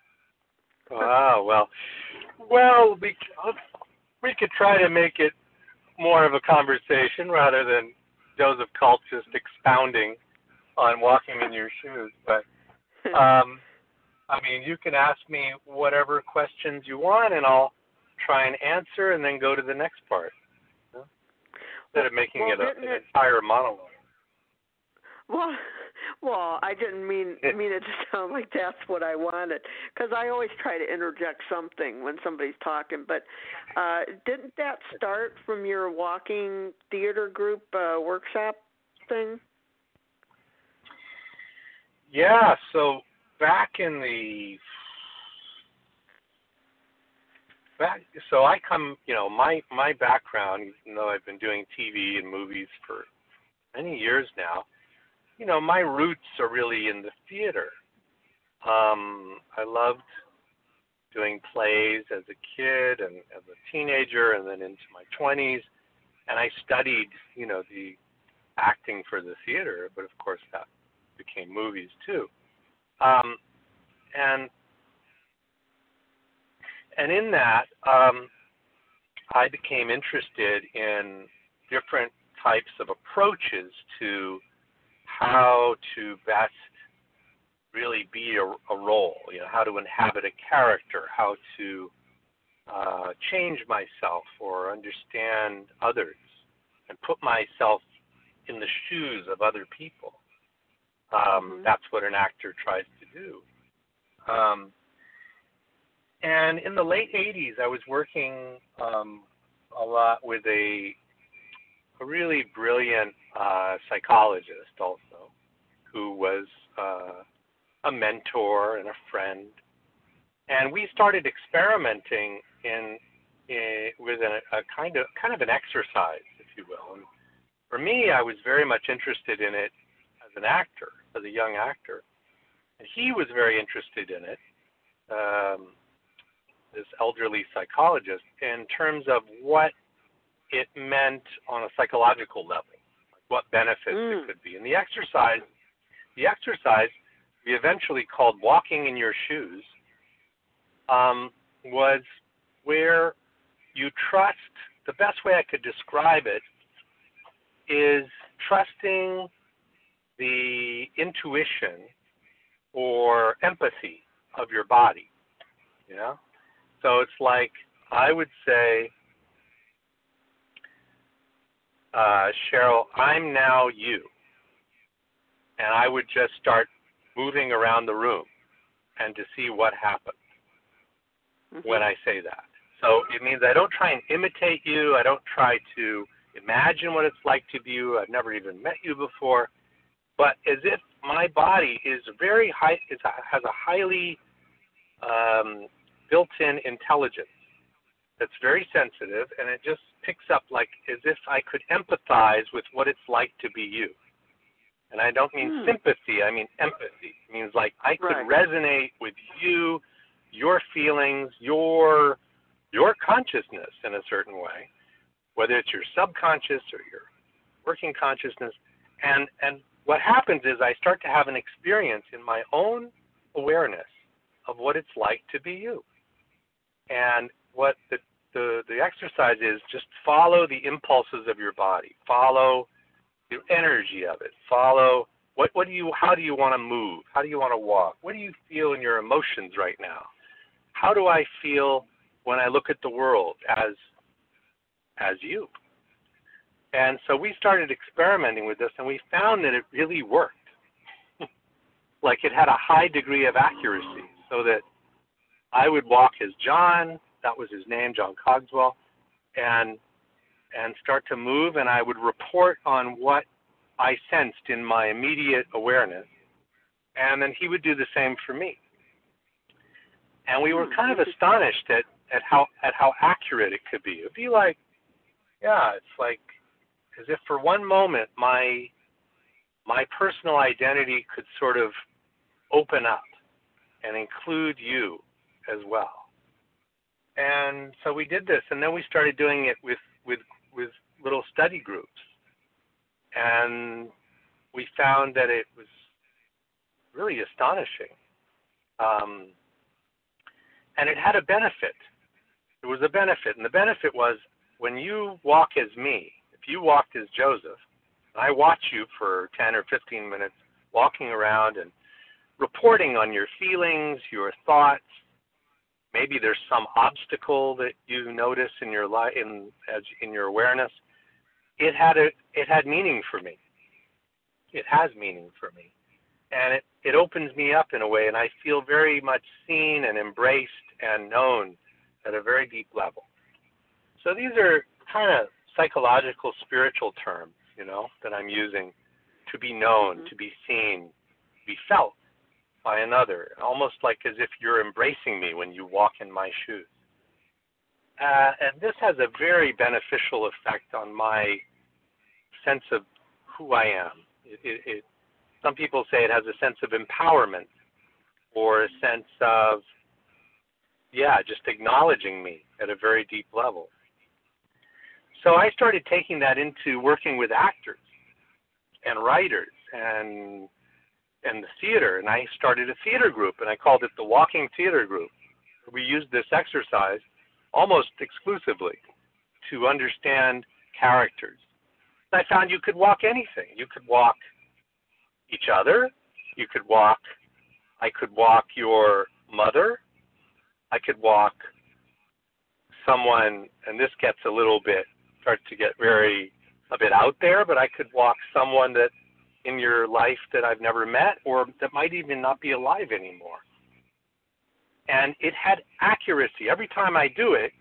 Wow. Well, well, we we could try to make it more of a conversation rather than Joseph Culp just expounding on walking in your shoes. But um, I mean, you can ask me whatever questions you want, and I'll try and answer, and then go to the next part. instead of making well, it a, an it, entire monologue. Well, well, I didn't mean mean it to sound like that's what I wanted, because I always try to interject something when somebody's talking. But uh, didn't that start from your walking theater group uh, workshop thing? Yeah. So back in the back, so I come, you know, my my background, even though I've been doing T V and movies for many years now. You know, my roots are really in the theater. Um, I loved doing plays as a kid and as a teenager and then into my twenties. And I studied, you know, the acting for the theater, but of course that became movies too. Um, and and in that, um, I became interested in different types of approaches to how to best really be a, a role, you know, how to inhabit a character, how to uh, change myself or understand others and put myself in the shoes of other people. Um, mm-hmm. That's what an actor tries to do. Um, and in the late eighties, I was working um, a lot with a a really brilliant uh, psychologist also, who was uh, a mentor and a friend. And we started experimenting in, in with a, a kind of kind of an exercise, if you will. And for me, I was very much interested in it as an actor, as a young actor. And he was very interested in it, um, this elderly psychologist, in terms of what it meant on a psychological level, like what benefits mm. it could be. And the exercise, the exercise we eventually called walking in your shoes, um, was where you trust, the best way I could describe it is trusting the intuition or empathy of your body, you know? So it's like, I would say, Uh, Cheryl, I'm now you. And I would just start moving around the room and to see what happens mm-hmm. when I say that. So it means I don't try and imitate you. I don't try to imagine what it's like to be you. I've never even met you before. But as if my body is very high, is, has a highly um, built-in intelligence that's very sensitive, and it just picks up like as if I could empathize with what it's like to be you. And I don't mean hmm. sympathy, I mean empathy. It means like I could right. resonate with you, your feelings, your your consciousness in a certain way, whether it's your subconscious or your working consciousness. And and what happens is I start to have an experience in my own awareness of what it's like to be you. And what the The, the exercise is just follow the impulses of your body. Follow the energy of it. Follow what what do you how do you want to move? How do you want to walk? What do you feel in your emotions right now? How do I feel when I look at the world as as you? And so we started experimenting with this, and we found that it really worked. Like it had a high degree of accuracy, so that I would walk as John. That was his name, John Cogswell, and and start to move, and I would report on what I sensed in my immediate awareness, and then he would do the same for me. And we were kind of astonished at, at how at how accurate it could be. It'd be like, yeah, it's like as if for one moment my my personal identity could sort of open up and include you as well. And so we did this, and then we started doing it with, with, with little study groups. And we found that it was really astonishing. Um, and it had a benefit. There was a benefit, and the benefit was when you walk as me, if you walked as Joseph, and I watch you for ten or fifteen minutes walking around and reporting on your feelings, your thoughts. Maybe there's some obstacle that you notice in your li- in as in your awareness. it had a it had meaning for me. It has meaning for me, and it it opens me up in a way, and I feel very much seen and embraced and known at a very deep level. So these are kind of psychological, spiritual terms, you know, that I'm using to be known, mm-hmm. to be seen, to be felt by another, almost like as if you're embracing me when you walk in my shoes. Uh, and this has a very beneficial effect on my sense of who I am. It, it, it, some people say it has a sense of empowerment or a sense of, yeah, just acknowledging me at a very deep level. So I started taking that into working with actors and writers and and the theater, and I started a theater group, and I called it the Walking Theater Group. We used this exercise almost exclusively to understand characters. I found you could walk anything. You could walk each other. You could walk, I could walk your mother. I could walk someone, and this gets a little bit, starts to get very, a bit out there, but I could walk someone that in your life that I've never met or that might even not be alive anymore. And it had accuracy. Every time I do it,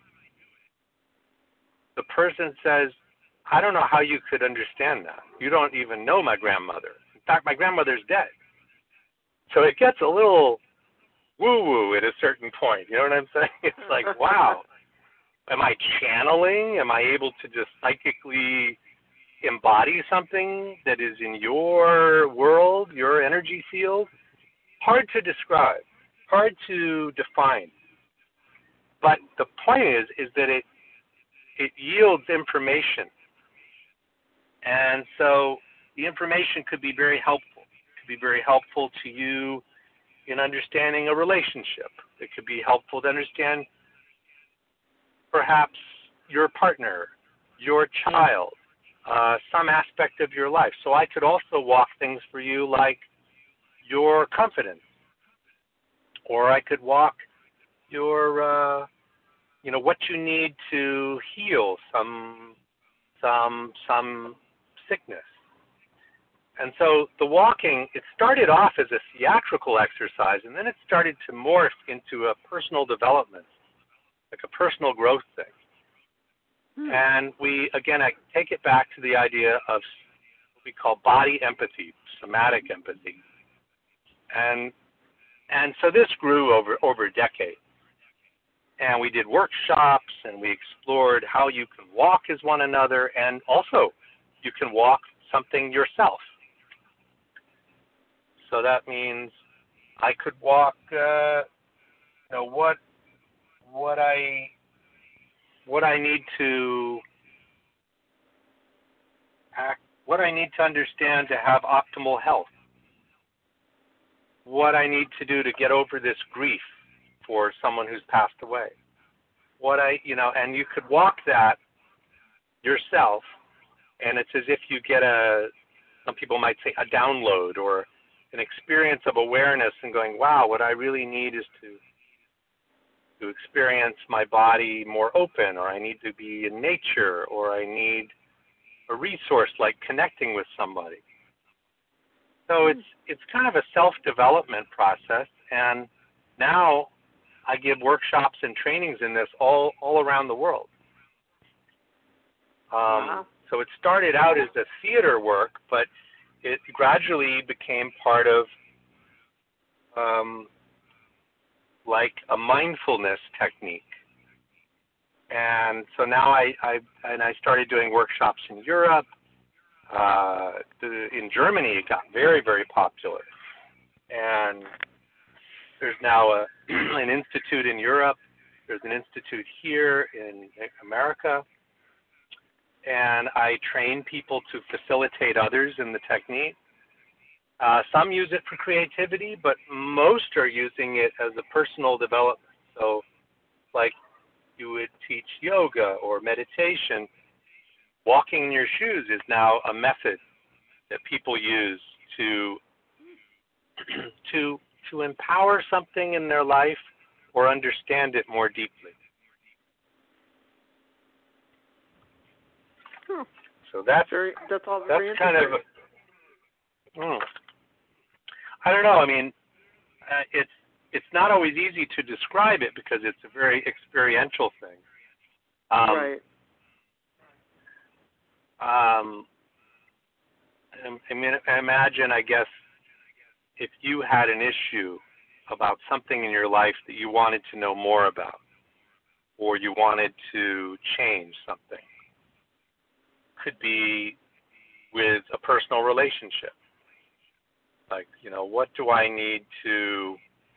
the person says, I don't know how you could understand that. You don't even know my grandmother. In fact, my grandmother's dead. So it gets a little woo-woo at a certain point. You know what I'm saying? It's like, wow, am I channeling? Am I able to just psychically embody something that is in your world, your energy field? Hard to describe, hard to define. But the point is, is that it it yields information. And so the information could be very helpful. It could be very helpful to you in understanding a relationship. It could be helpful to understand perhaps your partner, your child, uh, some aspect of your life. So I could also walk things for you like your confidence, or I could walk your, uh, you know, what you need to heal some, some, some sickness. And so the walking, it started off as a theatrical exercise, and then it started to morph into a personal development, like a personal growth thing. Hmm. And we, again, I take it back to the idea of what we call body empathy, somatic empathy. And and so this grew over, over a decade. And we did workshops, and we explored how you can walk as one another, and also you can walk something yourself. So that means I could walk, uh, you know, what what I what I need to act, what I need to understand to have optimal health, what I need to do to get over this grief for someone who's passed away, what I, you know, and you could walk that yourself, and it's as if you get a, some people might say a download or an experience of awareness and going, wow, what I really need is to to experience my body more open, or I need to be in nature, or I need a resource like connecting with somebody. So it's it's kind of a self-development process, and now I give workshops and trainings in this all, all around the world. Um, wow. So it started out as a theater work, but it gradually became part of um, like a mindfulness technique. And so now I, I and I started doing workshops in Europe. Uh, the, in Germany, it got very, very popular. And there's now a, an institute in Europe. There's an institute here in America. And I train people to facilitate others in the technique. Uh, some use it for creativity, but most are using it as a personal development. So like you would teach yoga or meditation, walking in your shoes is now a method that people use to to to empower something in their life or understand it more deeply. So that's very, that's all very that's kind of. Mm, I don't know. I mean, uh, it's it's not always easy to describe it because it's a very experiential thing. Um, right. Um, I mean, imagine, I guess, if you had an issue about something in your life that you wanted to know more about, or you wanted to change something. Could be with a personal relationship. Like, you know, what do I need to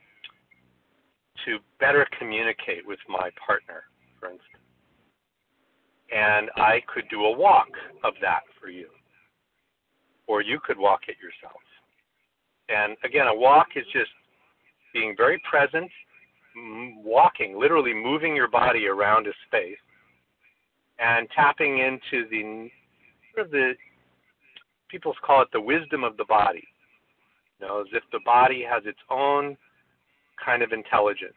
to better communicate with my partner, for instance? And I could do a walk of that for you. Or you could walk it yourself. And again, a walk is just being very present, m- walking, literally moving your body around a space, and tapping into the, sort of the, people call it the wisdom of the body. You know, as if the body has its own kind of intelligence.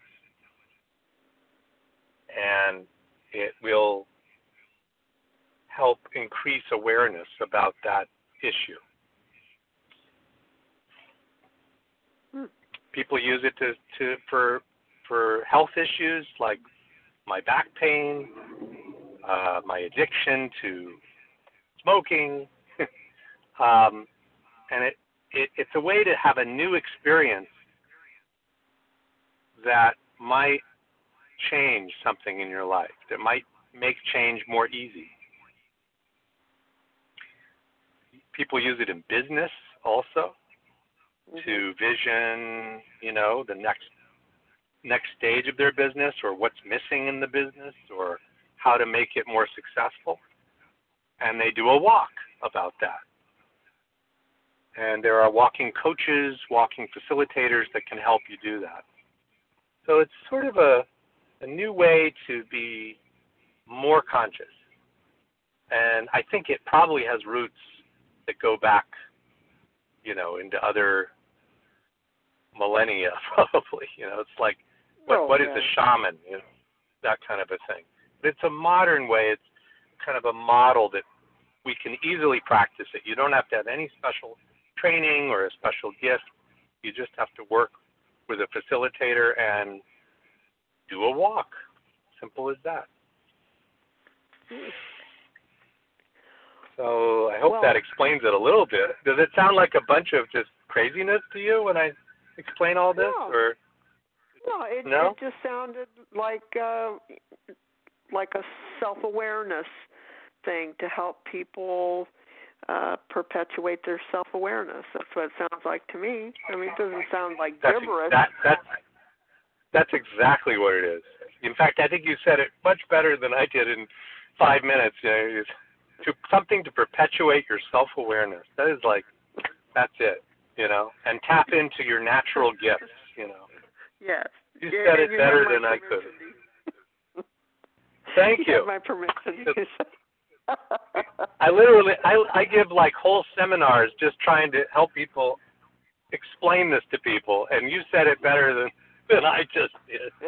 And it will help increase awareness about that issue. Hmm. People use it to, to for for health issues like my back pain, uh, my addiction to smoking, um, and it, it it's a way to have a new experience that might change something in your life, that might make change more easy. People use it in business also, mm-hmm. to vision, you know, the next next stage of their business, or what's missing in the business, or how to make it more successful. And they do a walk about that. And there are walking coaches, walking facilitators that can help you do that. So it's sort of a, a new way to be more conscious. And I think it probably has roots that go back, you know, into other millennia, probably. You know, it's like, what, oh, what yeah. is a shaman? You know, that kind of a thing. But it's a modern way. It's kind of a model that we can easily practice it. You don't have to have any special training or a special gift. You just have to work with a facilitator and do a walk. Simple as that. So I hope well, that explains it a little bit. Does it sound like a bunch of just craziness to you when I explain all this? No, or no, it, no? it just sounded like uh, like a self-awareness thing to help people uh, perpetuate their self-awareness. That's what it sounds like to me. I mean, it doesn't sound like That's gibberish. That, that's, that's exactly what it is. In fact, I think you said it much better than I did in five minutes. You know, it's to something to perpetuate your self-awareness. That is like, that's it, you know, and tap into your natural gifts, you know. Yes. You yeah, said it you better than I could. Thank you. You have my permission. I literally, I, I give like whole seminars just trying to help people explain this to people, and you said it better than, than I just did.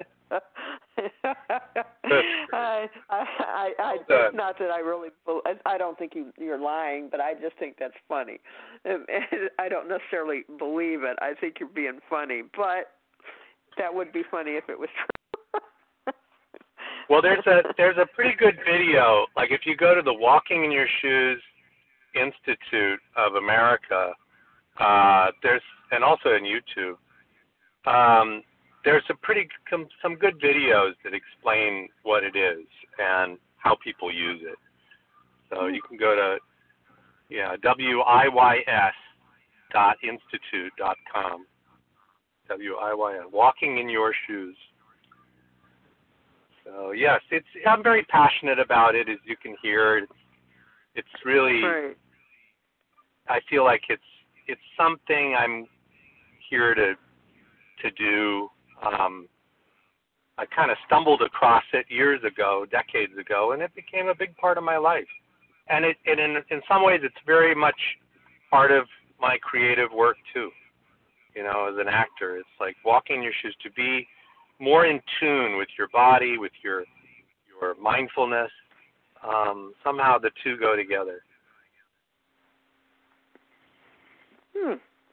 I, I, I, I well not that I really, I don't think you, you're lying, but I just think that's funny. I don't necessarily believe it. I think you're being funny, but that would be funny if it was true. Well, there's a there's a pretty good video. Like if you go to the Walking in Your Shoes Institute of America, uh, there's and also on YouTube. Um, there's a pretty some good videos that explain what it is and how people use it. So you can go to yeah W I Y S dot institute dot com. W I Y S Walking in Your Shoes. So yes, it's I'm very passionate about it, as you can hear. It's, it's really right. I feel like it's it's something I'm here to to do. Um, I kind of stumbled across it years ago, decades ago, and it became a big part of my life. And it, and in in some ways, it's very much part of my creative work too. You know, as an actor, it's like walking in your shoes, to be more in tune with your body, with your your mindfulness, Um, somehow the two go together. Hmm.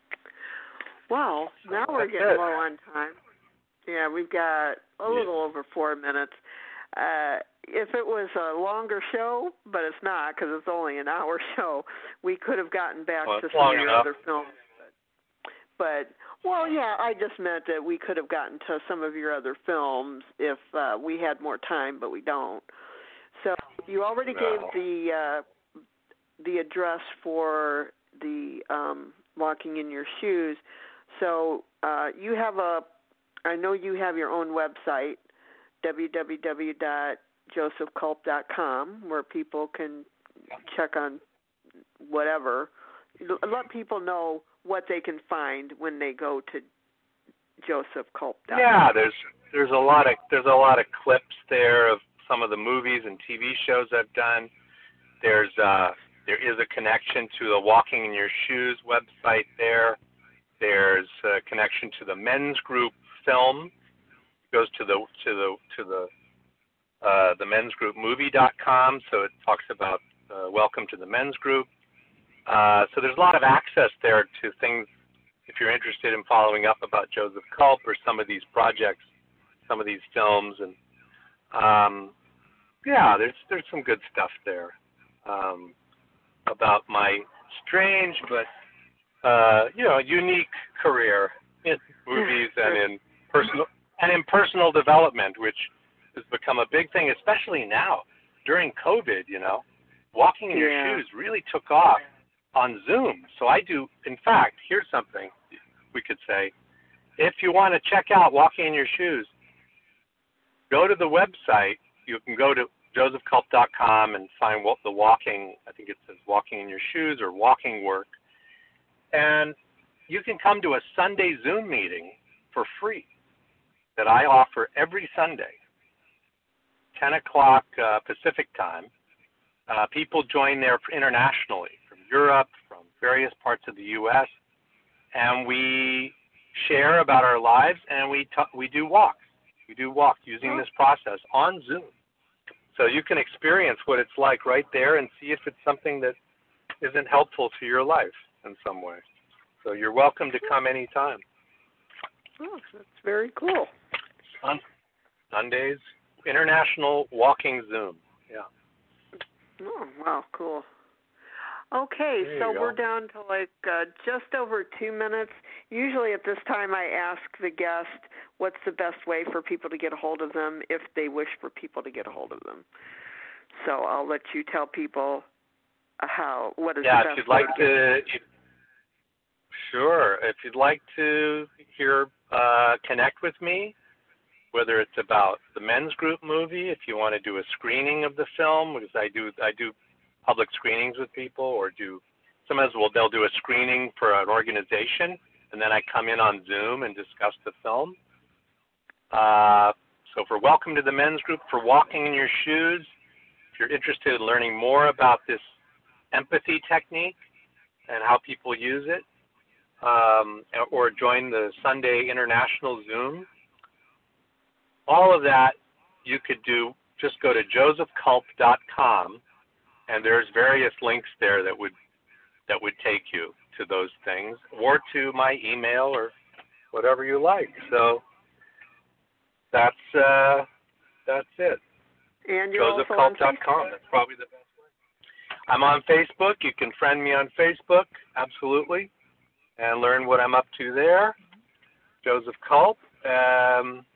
Well, now we're That's getting it. low on time. Yeah, we've got a Yeah. little over four minutes. Uh, if it was a longer show, but it's not because it's only an hour show, we could have gotten back Well, to it's some of long your enough. other films. But, well, yeah, I just meant that we could have gotten to some of your other films if uh, we had more time, but we don't. So you already No. gave the uh, the address for the um, Walking in Your Shoes. So uh, you have a, I know you have your own website, w w w dot joseph culp dot com, where people can check on whatever. Let people know what they can find when they go to joseph culp dot com. Yeah, there's there's a lot of there's a lot of clips there of some of the movies and T V shows I've done. There's uh, there is a connection to the Walking in Your Shoes website there. There's a connection to the Men's Group film. It goes to the to the to the uh, the men's group movie dot com, so it talks about uh, welcome to the men's group. Uh, so there's a lot of access there to things if you're interested in following up about Joseph Culp or some of these projects, some of these films, and um, yeah, there's there's some good stuff there um, about my strange but uh, you know unique career in movies and in personal and in personal development, which has become a big thing, especially now during COVID. You know, Walking in Your Yeah. Shoes really took off on Zoom. So I do, in fact, here's something we could say. If you want to check out Walking in Your Shoes, go to the website. You can go to joseph culp dot com and find what the walking, I think it says Walking in Your Shoes or Walking Work. And you can come to a Sunday Zoom meeting for free that I offer every Sunday, ten o'clock uh, Pacific time. Uh, people join there internationally, from Europe, from various parts of the U S, and we share about our lives, and we talk, we do walks. We do walks using this process on Zoom. So you can experience what it's like right there and see if it's something that isn't helpful to your life in some way. So you're welcome to come anytime. Oh, that's very cool. On Sundays, International Walking Zoom. Yeah. Oh, wow, cool. Okay, There so you we're go. down to like uh, just over two minutes. Usually at this time I ask the guest what's the best way for people to get a hold of them if they wish for people to get a hold of them. So I'll let you tell people uh, how, what is Yeah, the if best you'd like way to, if, sure. If you'd like to hear, uh, connect with me, whether it's about the Men's Group movie, if you want to do a screening of the film, because I do, I do public screenings with people, or do sometimes well they'll do a screening for an organization, and then I come in on Zoom and discuss the film. Uh, so for Welcome to the Men's Group, for Walking in Your Shoes, if you're interested in learning more about this empathy technique and how people use it, um, or join the Sunday International Zoom, all of that you could do. Just go to joseph culp dot com, and there's various links there that would that would take you to those things, or to my email, or whatever you like. So that's uh, that's it. And you're joseph also on culp dot com. Facebook? That's probably the best way. I'm on Facebook. You can friend me on Facebook, absolutely, and learn what I'm up to there. Joseph Culp. Um,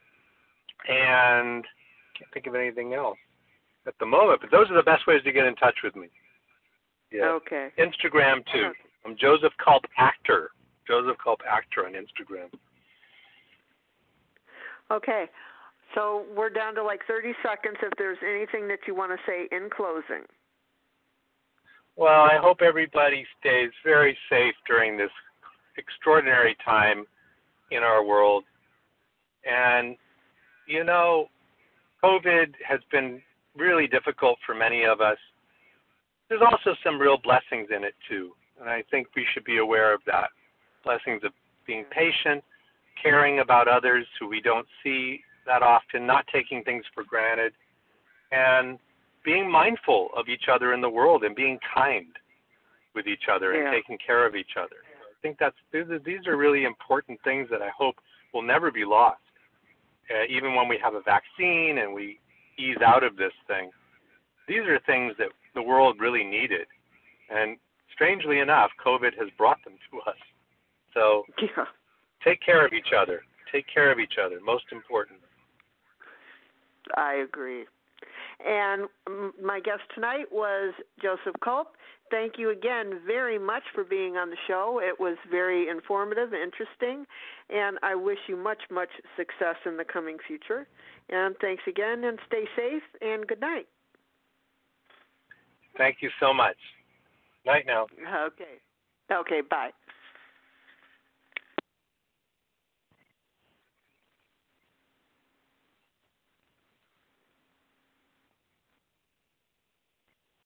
and can't think of anything else at the moment, but those are the best ways to get in touch with me. Yeah. Okay. Instagram too. I'm Joseph Culp Actor. Joseph Culp Actor on Instagram. Okay. So we're down to like thirty seconds if there's anything that you want to say in closing. Well, I hope everybody stays very safe during this extraordinary time in our world. And, you know, COVID has been really difficult for many of us. There's also some real blessings in it, too. And I think we should be aware of that. Blessings of being patient, caring about others who we don't see that often, not taking things for granted, and being mindful of each other in the world and being kind with each other Yeah. and taking care of each other. I think that's these are, these are really important things that I hope will never be lost. Uh, even when we have a vaccine and we ease out of this thing, these are things that the world really needed. And strangely enough, COVID has brought them to us. So Yeah. take care of each other. Take care of each other. Most important. I agree. And um, my guest tonight was Joseph Culp. Thank you again very much for being on the show. It was very informative, interesting, and I wish you much, much success in the coming future. And thanks again, and stay safe, and good night. Thank you so much. Night now. Okay. Okay, bye.